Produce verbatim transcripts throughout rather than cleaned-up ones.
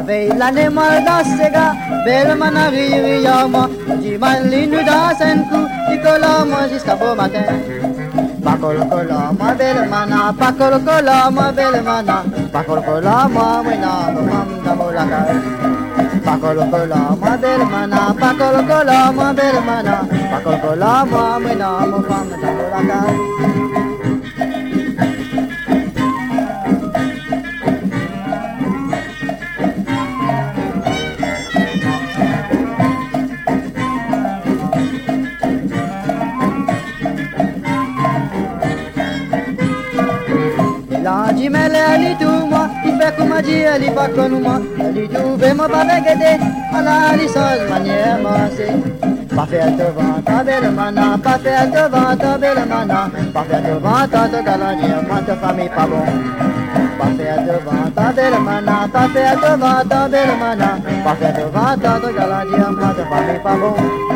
veille l'année moi dans ces gars, belle manari riyama, j'y m'enligne dans un coup, Nicolas moi jusqu'à beau matin. Pakol kola, ma belle mana, pakol kola, ma belle mana, pakol kola, ma wina, mam damolaka. Pakol kola, ma belle mana, pakol kola, ma belle mana, pakol kola, ma wina, mam damolaka. Dit mais elle est tout moi, il fait comme m'a dit, elle est pas comme moi. Elle est tout, mais moi pas m'aider, on a les seules manières, moi c'est. Pas faire devant ta belle mana, pas faire devant ta belle mana, pas faire devant ta galanie, moi ta famille pas bon. Pas faire devant ta belle mana, pas faire devant ta belle mana, pas faire devant ta galanie, moi ta famille pas bon.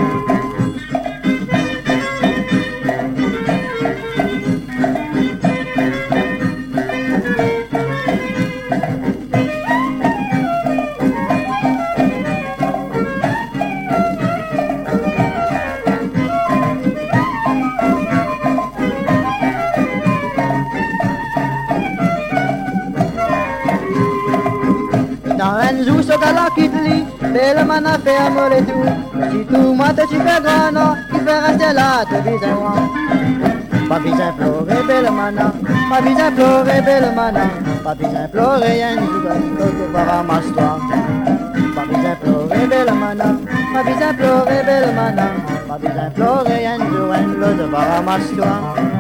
Un jour ce gars-là qui te lit, belle mana fait amour et tout. Si tout moi te tu fais grand non, il fait rester là, te besoin moi. Pas besoin pleurer belle mana, pas besoin pleurer belle mana, pas besoin pleurer un jour, l'autre va ramasse-toi. Pas besoin pleurer belle mana, pas besoin pleurer belle mana, pas besoin pleurer un jour, l'autre va ramasse-toi.